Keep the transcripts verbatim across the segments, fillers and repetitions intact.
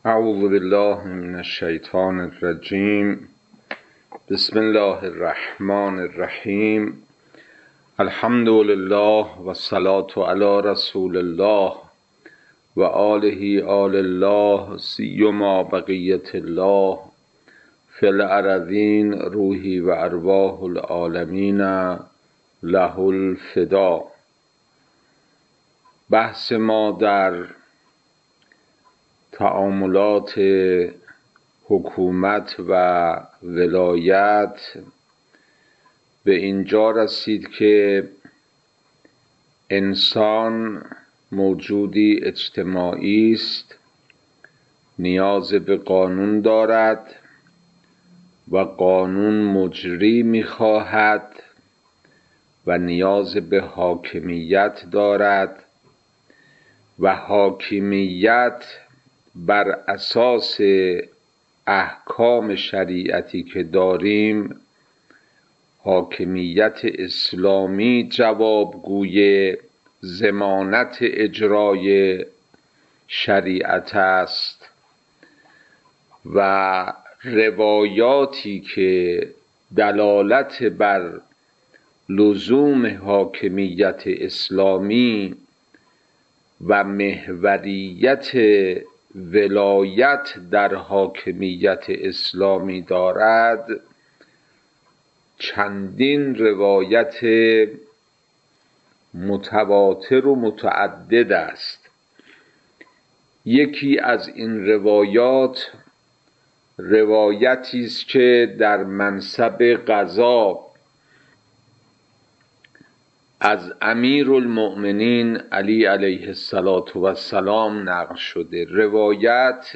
اعوذ بالله من الشیطان الرجیم. بسم الله الرحمن الرحیم. الحمد لله و الصلاة علی رسول الله و آله آل الله سیما بقیت الله فی الارضین روحی و ارواح العالمین له الفدا. بحث ما در تعاملات حکومت و ولایت به اینجا رسید که انسان موجودی اجتماعی است، نیاز به قانون دارد و قانون مجری می‌خواهد و نیاز به حاکمیت دارد و حاکمیت بر اساس احکام شریعتی که داریم حاکمیت اسلامی جوابگوی ضمانت اجرای شریعت است و روایاتی که دلالت بر لزوم حاکمیت اسلامی و محوریت ولایت در حاکمیت اسلامی دارد چندین روایت متواتر و متعدد است. یکی از این روایات روایتی است که در منصب قضا از امیرالمؤمنین علی علیه السلام نقل شده. روایت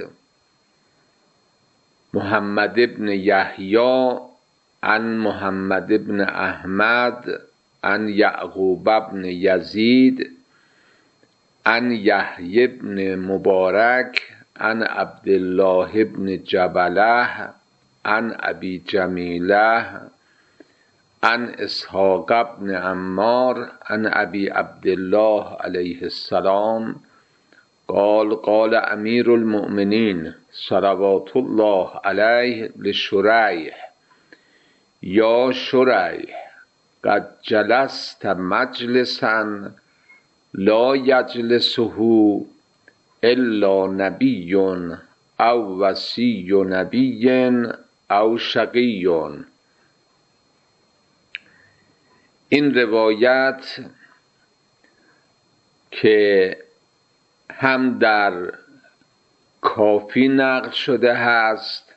محمد ابن یحیی عن محمد ابن احمد عن یعقوب ابن یزید عن یحیی ابن مبارک عن عبدالله ابن جبله عن ابی جمیله عن اسحاق ابن عمار عن ابی عبدالله علیه السلام قال قال امیر المؤمنین صلوات الله علیه لشریح یا شریح قد جلست مجلسا لا یجلسه الا نبی او وصی نبی او شقی. این روایت که هم در کافی نقل شده هست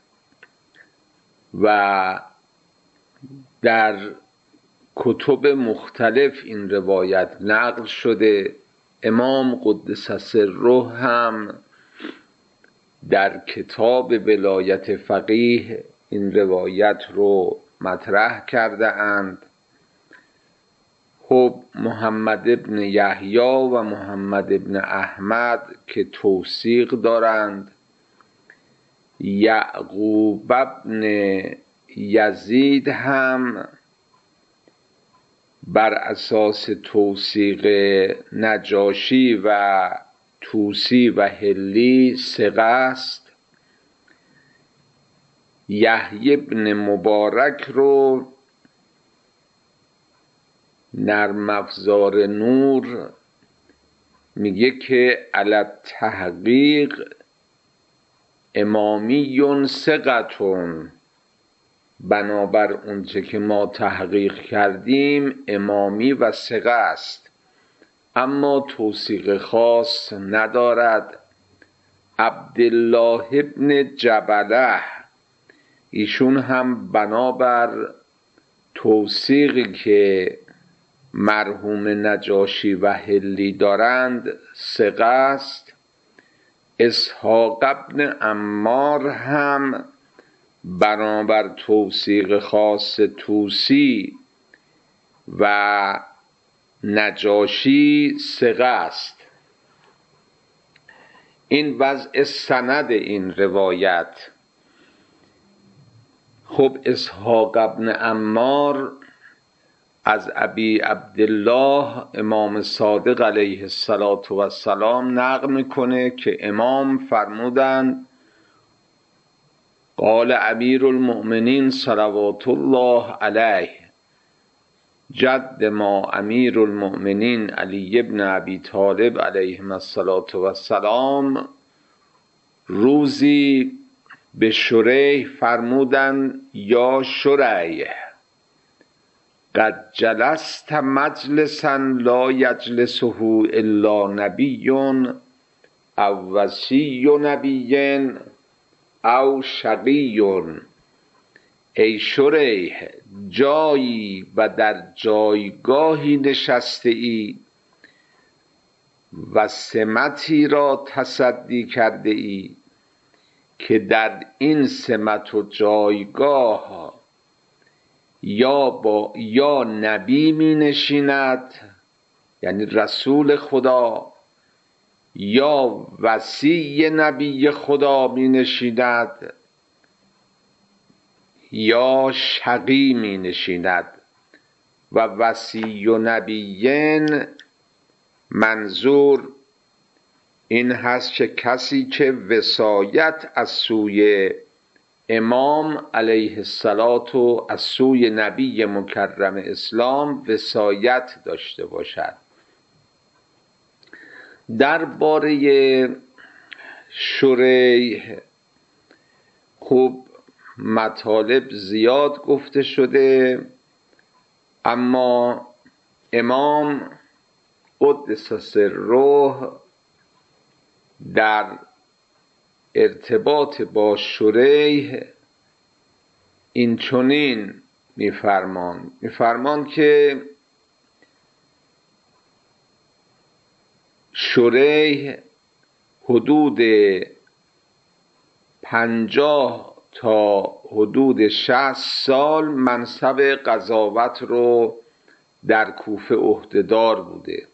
و در کتب مختلف این روایت نقل شده. امام قدس سره هم در کتاب ولایت فقیه این روایت رو مطرح کرده اند. خب محمد ابن یحیی و محمد ابن احمد که توثیق دارند، یعقوب ابن یزید هم بر اساس توثیق نجاشی و طوسی و حلی ثقه است. یحیی ابن مبارک رو نرم افزار نور میگه که علی تحقیق امامی ثقتون، بنابر اونچه که ما تحقیق کردیم امامی و ثقه است، اما توثیق خاص ندارد. عبدالله ابن جبله ایشون هم بنابر توثیقی که مرحوم نجاشی و حلی دارند ثقه است. اسحاق ابن عمار هم بنابر توثیق خاص طوسی و نجاشی ثقه است. این وضع سند این روایت. خب اسحاق ابن عمار از ابی عبدالله امام صادق علیه السلام نقل میکنه که امام فرمودند قال امیر المؤمنین صلوات الله علیه، جد ما امیر المؤمنین علی بن ابی طالب علیه الصلاة و السلام روزی به شریح فرمودند یا شریح قد جلست مجلسا لا یجلسه الا نبی او وصی نبی او شقی. ای شریح، جایی و در جایگاهی نشسته ای و سمتی را تصدی کرده ای که در این سمت و جایگاه یا با یا نبی می نشیند، یعنی رسول خدا، یا وصی نبی خدا می نشیند، یا شقی می نشیند. و وصی و نبیین منظور این هست که کسی که وصایت از سوی امام علیه الصلاة و از سوی نبی مکرم اسلام وصایت داشته باشد. درباره شریح خوب مطالب زیاد گفته شده، اما امام قدس سره در ارتباط با شریح این چنین میفرمان میفرمان که شریح حدود پنجاه تا حدود شصت سال منصب قضاوت رو در کوفه عهدهدار بوده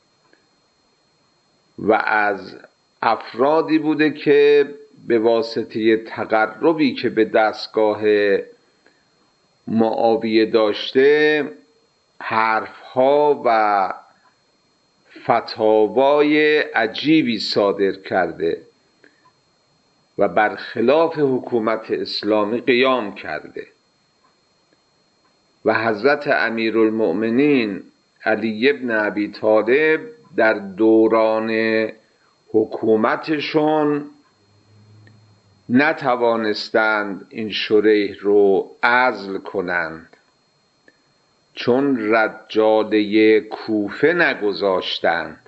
و از افرادی بوده که به واسطه تقربی که به دستگاه معاویه داشته حرفها و فتاوای عجیبی صادر کرده و برخلاف حکومت اسلامی قیام کرده و حضرت امیرالمؤمنین علی بن ابی طالب در دوران حکومتشون نتوانستند این شریح رو عزل کنند، چون رجاله کوفه نگذاشتند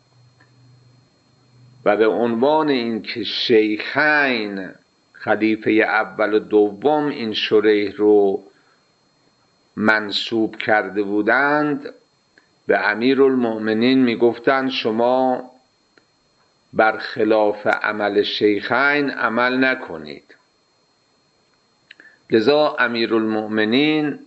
و به عنوان اینکه شیخین خلیفه اول و دوم این شریح رو منصوب کرده بودند، به امیرالمؤمنین میگفتند شما برخلاف عمل شیخین عمل نکنید. لذا امیرالمؤمنین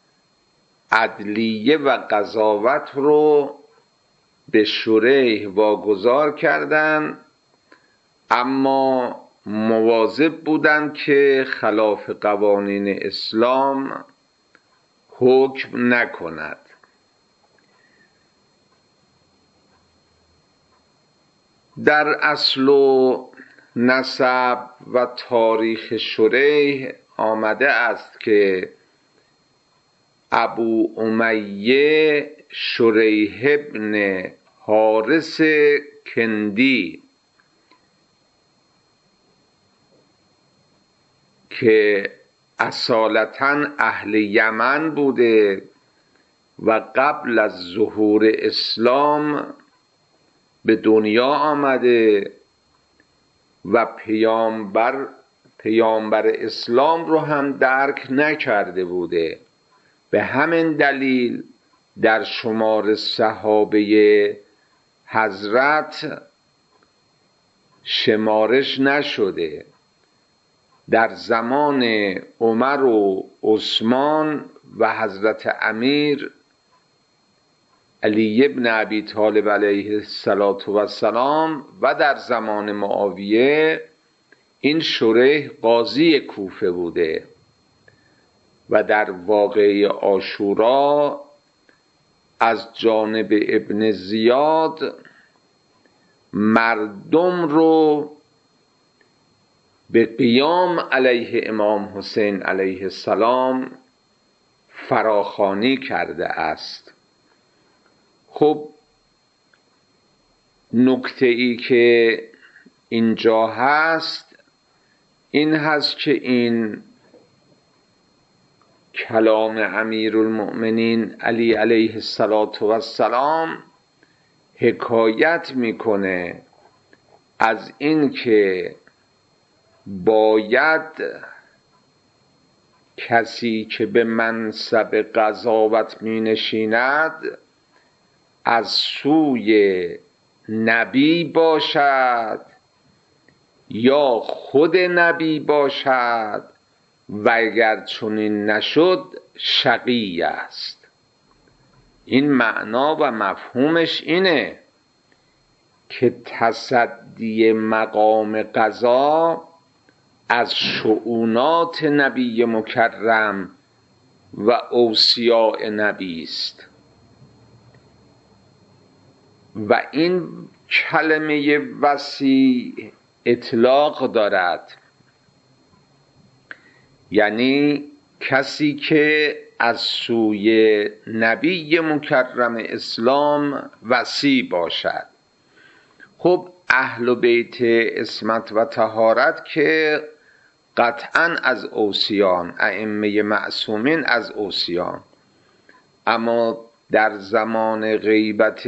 عدلیه و قضاوت رو به شریح واگذار کردند، اما مواظب بودند که خلاف قوانین اسلام حکم نکند. در اصل و نسب و تاریخ شریح آمده است که ابو امیه شریح ابن حارث کندی که اصالتاً اهل یمن بوده و قبل از ظهور اسلام به دنیا آمده و پیامبر پیامبر اسلام رو هم درک نکرده بوده، به همین دلیل در شمار صحابه حضرت شمارش نشده. در زمان عمر و عثمان و حضرت امیر علی ابن ابی طالب علیه الصلاة و السلام و در زمان معاویه این شریح قاضی کوفه بوده و در واقعه عاشورا از جانب ابن زیاد مردم رو به قیام علیه امام حسین علیه السلام فراخوانی کرده است. خب نکته ای که اینجا هست این هست که این کلام امیرالمؤمنین علی علیه السلام حکایت میکنه از این که باید کسی که به منصب قضاوت می نشیند از سوی نبی باشد یا خود نبی باشد و اگر چنین نشد شقی است. این معنا و مفهومش اینه که تصدی مقام قضا از شؤونات نبی مکرم و اوصیاء نبی است و این کلمه وصی اطلاق دارد، یعنی کسی که از سوی نبی مکرم اسلام وصی باشد. خب اهل بیت عصمت و طهارت که قطعا از اوصیان، ائمه معصومین از اوصیان، اما در زمان غیبت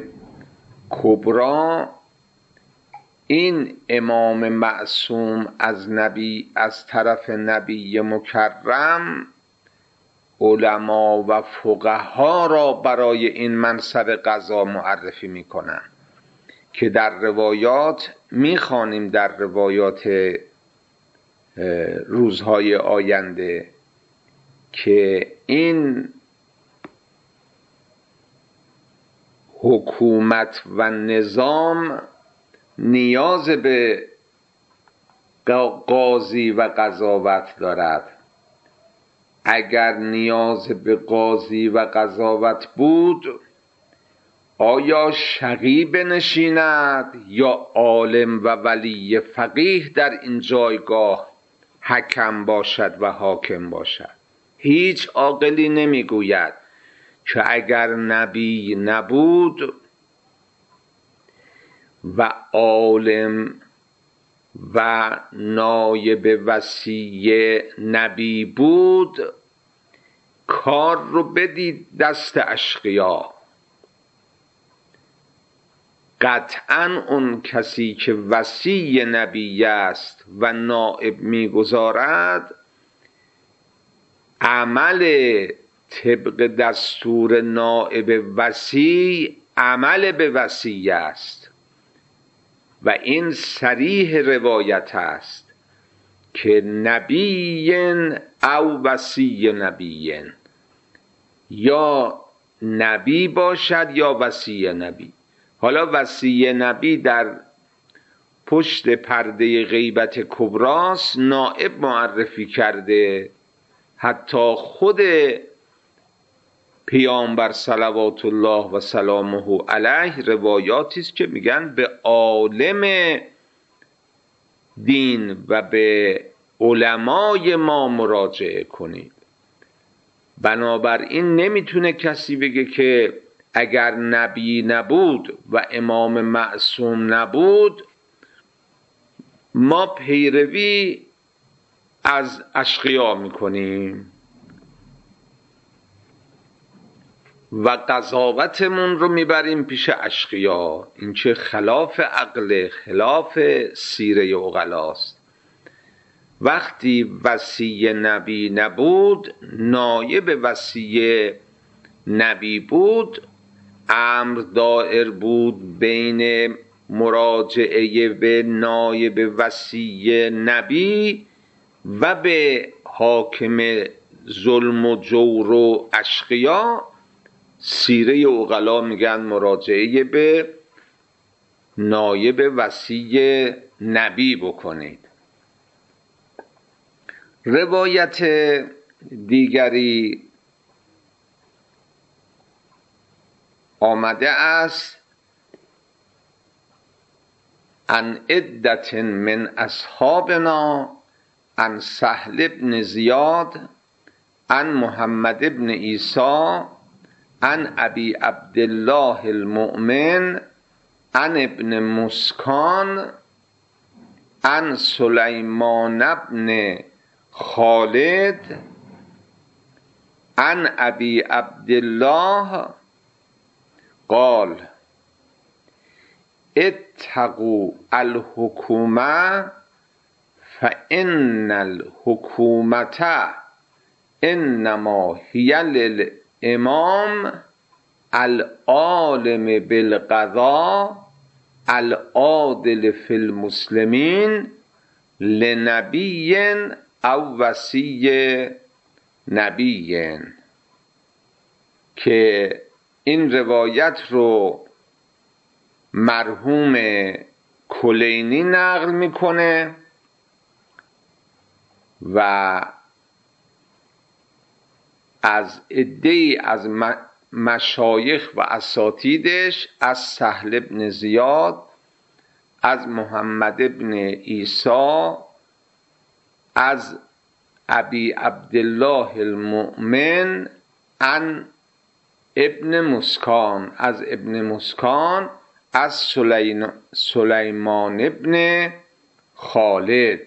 کبرا این امام معصوم از نبی از طرف نبی مکرم علما و فقها را برای این منصب قضا معرفی میکنن که در روایات میخوانیم، در روایات روزهای آینده که این حکومت و نظام نیاز به قاضی و قضاوت دارد. اگر نیاز به قاضی و قضاوت بود آیا شقی بنشیند یا عالم و ولی فقیه در این جایگاه حکم باشد و حاکم باشد؟ هیچ عاقلی نمیگوید که اگر نبی نبود و عالم و نایب وصی نبی بود کار رو بدید دست اشقیا. قطعا اون کسی که وصی نبی است و نائب میگذارد عمل طبق دستور نائب وصی عمل به وصی است و این صریح روایت است که نبی او وصی نبی، یا نبی باشد یا وصی نبی. حالا وصی نبی در پشت پرده غیبت کبراست، نائب معرفی کرده. حتی خود پیامبر صلوات الله و سلامه علیه روایاتی است که میگن به عالم دین و به علمای ما مراجعه کنید. بنابراین نمیتونه کسی بگه که اگر نبی نبود و امام معصوم نبود ما پیروی از اشقیا میکنیم و قضاوتمون رو میبریم پیش اشقیا. این که خلاف عقل، خلاف سیره عقلاست. وقتی وصی نبی نبود، نایب وصی نبی بود، امر دائر بود بین مراجعه به نایب وصی نبی و به حاکم ظلم و جور و اشقیا. سیره عقلا میگن مراجعه به نایب وصی نبی بکنید. روایت دیگری آمده است عن عدة من اصحابنا عن سهل بن زیاد عن محمد بن عیسی عن ابی عبدالله المؤمن عن ابن مسکان عن سلیمان بن خالد عن ابی عبدالله قال اتقوا الحکومه فان الحکومه انما هی للامام العالم بالقضاء العادل فی المسلمین لنبی او وصی نبی. که این روایت رو مرحوم کلینی نقل میکنه و از عده‌ای از مشایخ و اساتیدش، از سهل بن زیاد، از محمد بن عیسی، از ابی عبدالله المؤمن، عن ابن مسکان، از ابن مسکان، از سلیمان ابن خالد.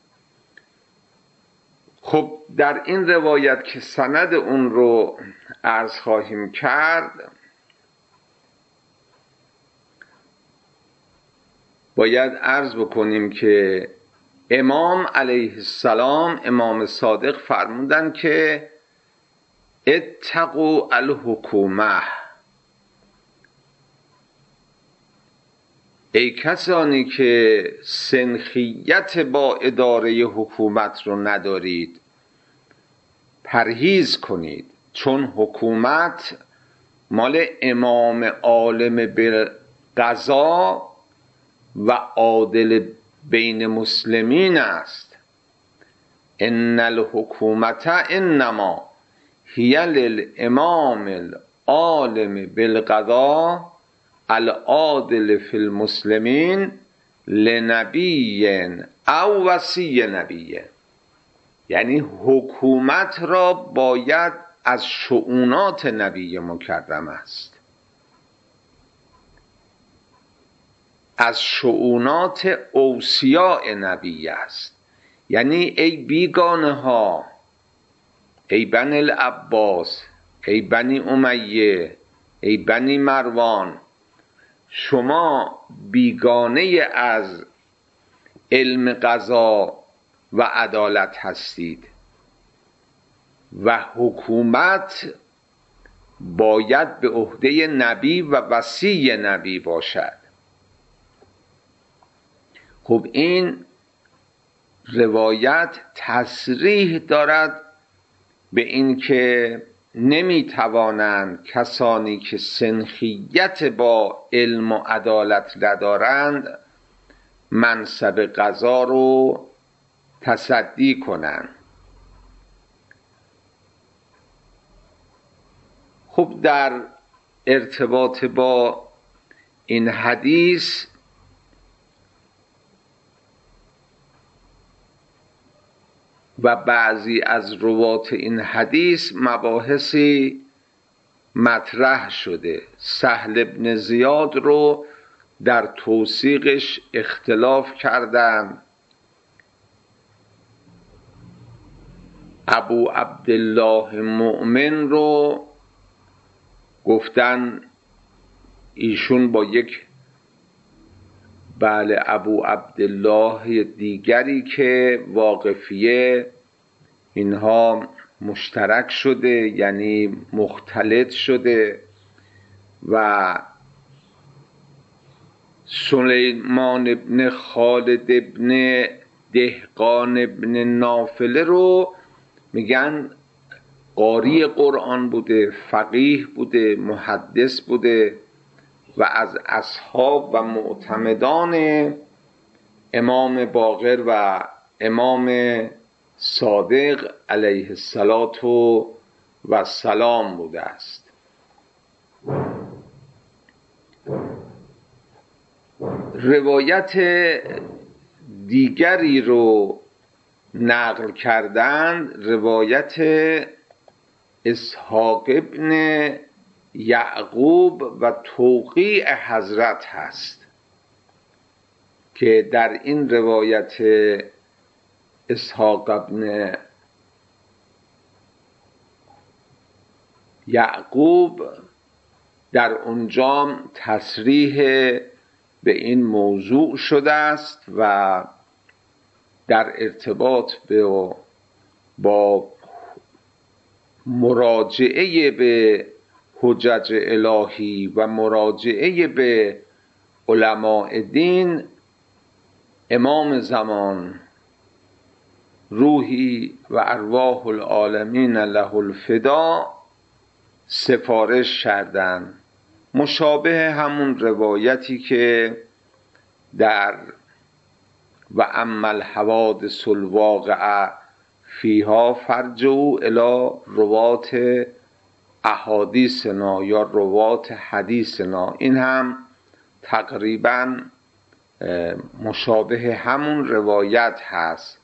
خب در این روایت که سند اون رو عرض خواهیم کرد، باید عرض بکنیم که امام علیه السلام، امام صادق فرمودن که اتقوا الحکومه، ای کسانی که سنخیت با اداره حکومت رو ندارید پرهیز کنید، چون حکومت مال امام عالم بالقضا و عادل بین مسلمین است. ان الحکومت انما هی للامام العالم بالقضا العادل فی المسلمین لنبی او وصی نبی. یعنی حکومت را باید از شؤونات نبی مکرم است، از شؤونات اوصیاء نبی است. یعنی ای بیگانه ها، ای بنی العباس، ای بنی امیه، ای بنی مروان، شما بیگانه از علم قضا و عدالت هستید و حکومت باید به عهده نبی و وصی نبی باشد. خب این روایت تصریح دارد به این که نمیتوانند کسانی که سنخیت با علم و عدالت ندارند منصب قضا رو تصدی کنند. خب در ارتباط با این حدیث و بعضی از روات این حدیث مباحثی مطرح شده. سهل بن زیاد رو در توثیقش اختلاف کردند. ابو عبدالله مؤمن رو گفتن ایشون با یک بله ابو عبدالله دیگری که واقفیه اینها مشترک شده، یعنی مختلط شده. و سلیمان ابن خالد ابن دهقان ابن نافله رو میگن قاری قرآن بوده، فقیه بوده، محدث بوده و از اصحاب و معتمدان امام باقر و امام صادق علیه السلام بوده است. روایت دیگری رو نقل کردند، روایت اسحاق ابن یعقوب و توقیع حضرت هست که در این روایت اسحاق ابن یعقوب در اونجا تصریح به این موضوع شده است و در ارتباط با با مراجعه به حجج الهی و مراجعه به علماء دین، امام زمان روحی و ارواح العالمین له الفدا سفارش کردند، مشابه همون روایتی که در و اما الحوادث الواقعه فیها فرجعوا الی روات احادیثنا یا روات حدیثنا، این هم تقریبا مشابه همون روایت هست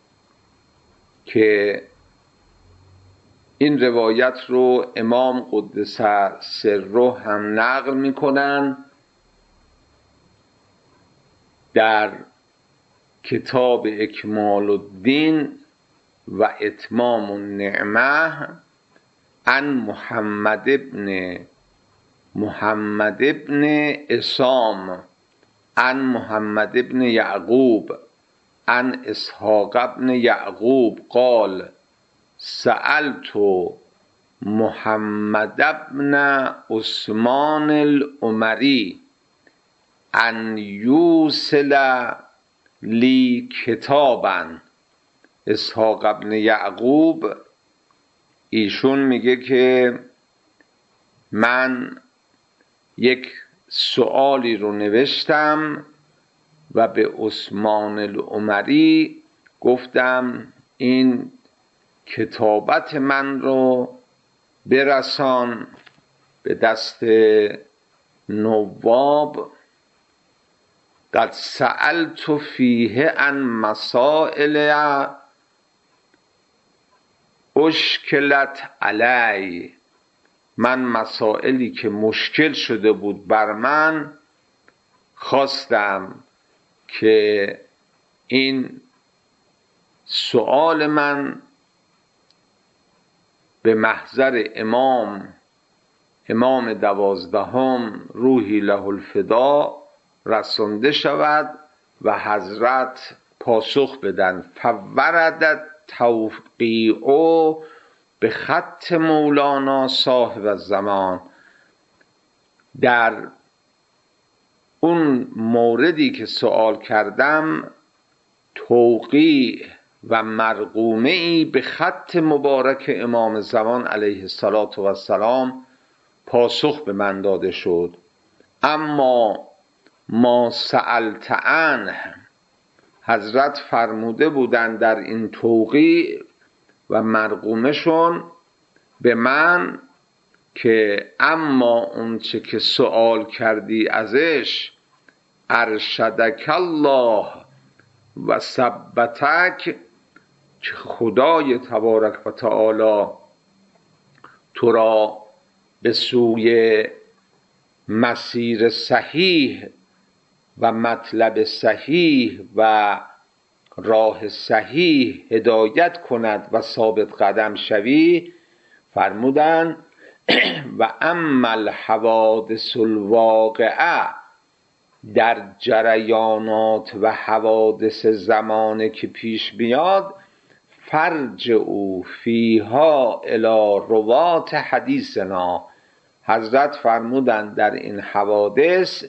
که این روایت رو امام قدس سره هم نقل میکنن در کتاب اکمال الدین و اتمام النعمه عن محمد ابن محمد ابن اسام عن محمد ابن یعقوب عن اسحاق ابن یعقوب قال سألت محمد ابن عثمان العمری ان یوصل لی کتابا. اسحاق ابن یعقوب ایشون میگه که من یک سؤالی رو نوشتم و به عثمان العمری گفتم این کتابت من رو برسان به دست نواب. قد سألت فیه عن مسائل اشکلت علی، من مسائلی که مشکل شده بود بر من خواستم که این سؤال من به محضر امام امام دوازدهم روحی له الفدا رسانده شود و حضرت پاسخ بدن. فوردت توقیع به خط مولانا صاحب الزمان، در اون موردی که سوال کردم توقیع و مرقومه ای به خط مبارک امام زمان علیه الصلاة و السلام پاسخ به من داده شد. اما ما سألت عنه، حضرت فرموده بودند در این توقیع و مرقومشون به من که اما اون چه که سوال کردی ازش ارشدک الله و ثبتک، که خدای تبارک و تعالی تو را به سوی مسیر صحیح و مطلب صحیح و راه صحیح هدایت کند و ثابت قدم شوی. فرمودن و اما الحوادث الواقعه، در جریانات و حوادث زمانه که پیش بیاد فرجعوا فیها الی روات حدیثنا، حضرت فرمودند در این حوادث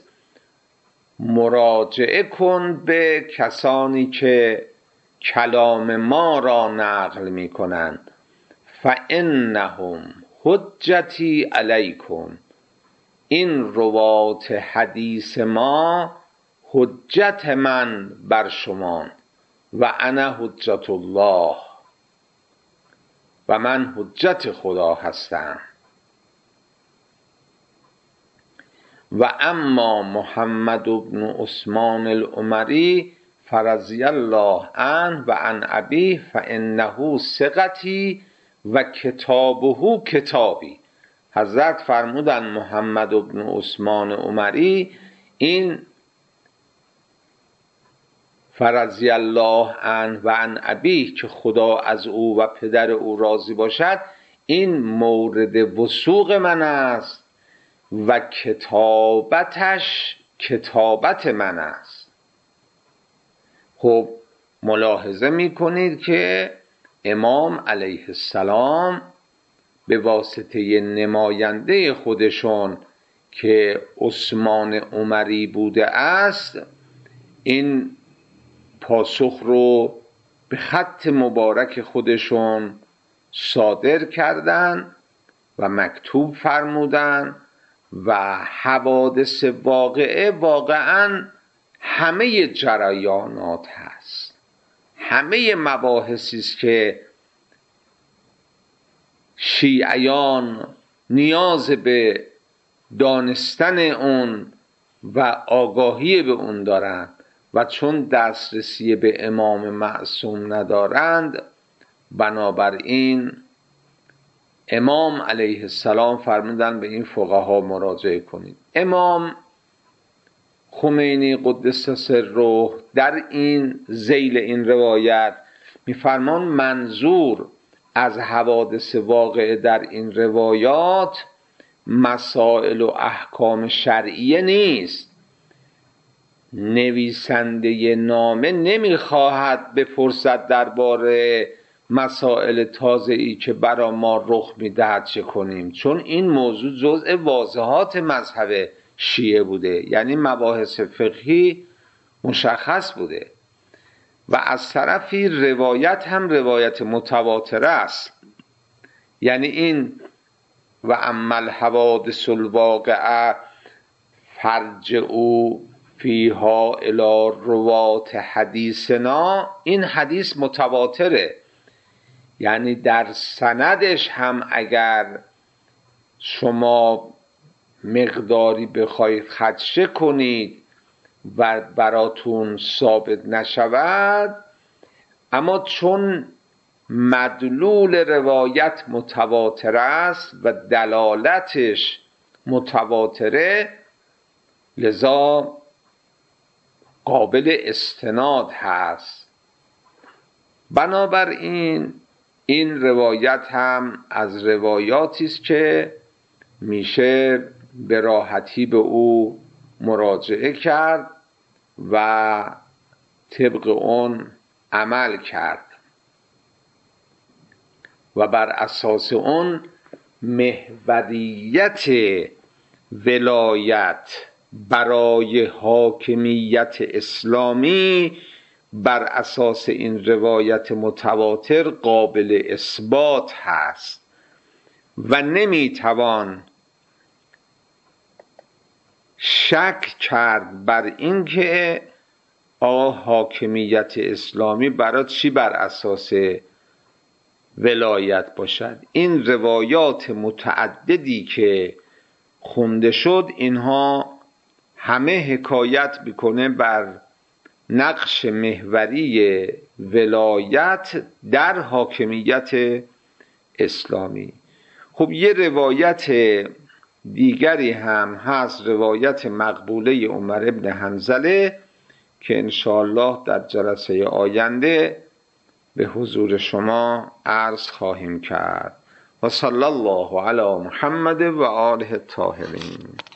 مراجعه کن به کسانی که کلام ما را نقل می کنند. فانهم حجتی علیکم، این روات حدیث ما حجت من بر شما و انا حجت الله، و من حجت خدا هستم. و اما محمد بن عثمان العمری فرضی الله عنه و عن ابیه فانه ثقتی و کتابه کتابی. حضرت فرمودن محمد بن عثمان عمری، این فرضی الله عنه و عن ابیه که خدا از او و پدر او راضی باشد، این مورد وثوق من است و کتابتش کتابت من است. خب ملاحظه میکنید که امام علیه السلام به واسطه نماینده خودشون که عثمان عمری بوده است، این پاسخ رو به خط مبارک خودشون صادر کردن و مکتوب فرمودن و حوادث واقعه واقعا همه جریانات هست، همه مباحثی است که شیعیان نیاز به دانستن اون و آگاهی به اون دارند و چون دسترسی به امام معصوم ندارند، بنابراین امام علیه السلام فرمودن به این فقها مراجعه کنید. امام خمینی قدس سره در این ذیل این روایت میفرمان منظور از حوادث واقعه در این روایات مسائل و احکام شرعیه نیست. نویسنده نامه نمیخواهد بپرسد درباره مسائل تازه‌ای که برا ما رخ میدهد چه کنیم، چون این موضوع جزء واضحات مذهب شیعه بوده، یعنی مباحث فقهی مشخص بوده. و از طرفی روایت هم روایت متواتره است، یعنی این و اما الحوادث الواقعه فرجعوا فیها الی روات حدیثنا، این حدیث متواتره، یعنی در سندش هم اگر شما مقداری بخواید خدشه کنید و براتون ثابت نشود، اما چون مدلول روایت متواتر است و دلالتش متواتره، لذا قابل استناد هست. بنابراین این روایت هم از روایاتی است که میشه به راحتی به او مراجعه کرد و طبق اون عمل کرد و بر اساس اون محوریت ولایت برای حاکمیت اسلامی بر اساس این روایت متواتر قابل اثبات هست و نمیتوان شک کرد بر این که آقا حاکمیت اسلامی برای چی بر اساس ولایت باشد. این روایات متعددی که خونده شد، اینها همه حکایت میکنه بر نقش محوری ولایت در حاکمیت اسلامی. خب یه روایت دیگری هم هست، روایت مقبوله عمر ابن حنظله که انشاءالله در جلسه آینده به حضور شما عرض خواهیم کرد. و صلی الله علی محمد و آله الطاهرین.